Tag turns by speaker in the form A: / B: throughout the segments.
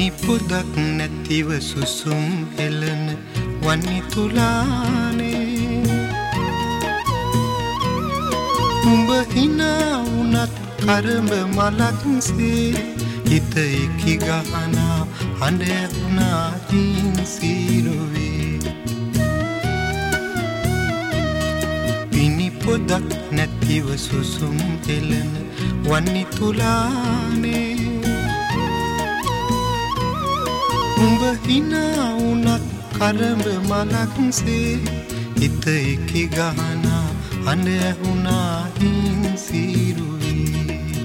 A: පිනි පොදක් නැතිව සුසුම් හෙලන වන්නි තුලානේ උඹ හිනා වුණත් කරඹ මලක්සේ හිත එකි ගහනා හඬ ඇහුණා තින් සීරුවේ පිනි පොදක් නැතිව සුසුම් හෙලන වන්නි තුලානේ උඹ හිනා වුණත් කරඹ මලක්සේ හිත එකි ගහනා හඬ ඇහුණා තින් සීරුවේ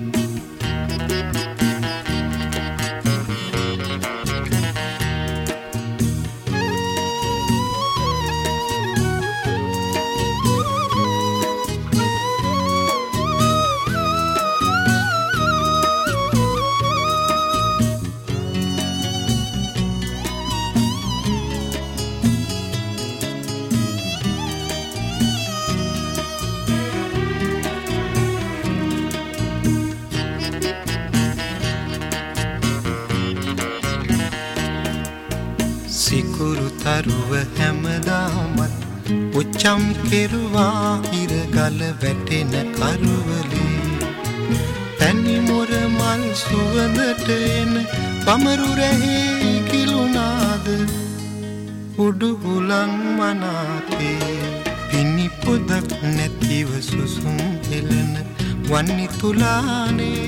A: සිකුරු තරුව හැමදාමත් උච්චම් කෙරුවා හිරගල වැටෙන කරුවලේ තනි මොර මල් සුවඳට එන පමරු රැහි කිලුනාද උඩු හුලං මනාතේ පිනි පොදක් නැතිව සුසුම් හෙලන වන්නි තුලානේ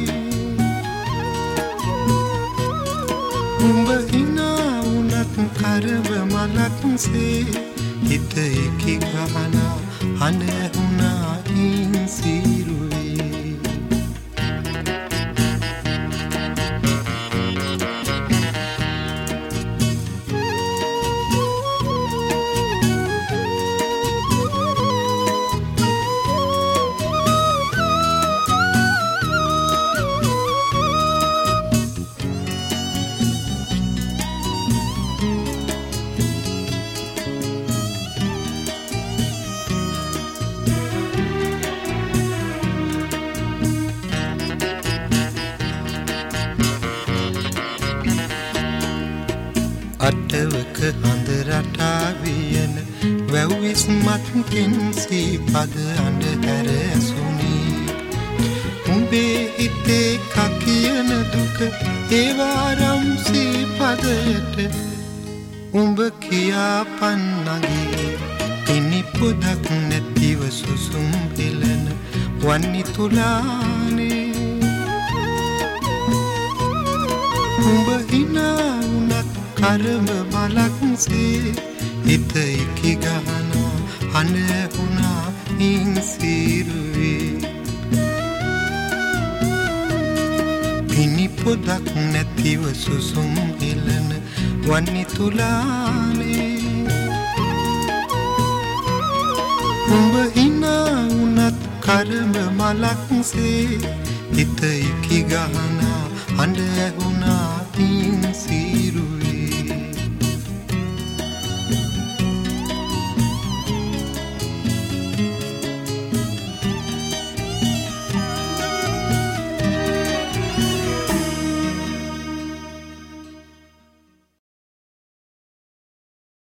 A: උඹ හිනා කරව මලක්සේ හිත එකි ගහනා හඬ ඇහුණා තින් සීරුවේ අටවක හඳ රටා වියන වැව්විස් මත්කින් සීපද අඬ හැර ඇසුනී උඹේ හිතේ කකියන දුක ඒවාරම් සීපදයට උඹ කියා පන්නගේ පිනි පොදක් නැතිව සුසුම් හෙලන වන්නි තුලානේ උඹ හිනා කරඹ මලක්සේ හිත එකි ගහනා හඬ ඇහුණා තින් සීරුවේ පිනි පොදක් නැතිව සුසුම් හෙලන වන්නි තුලානේ උඹ හිනා වුණත් කරඹ මලක්සේ හිත එකි ගහනා හඬ ඇහුණා තින්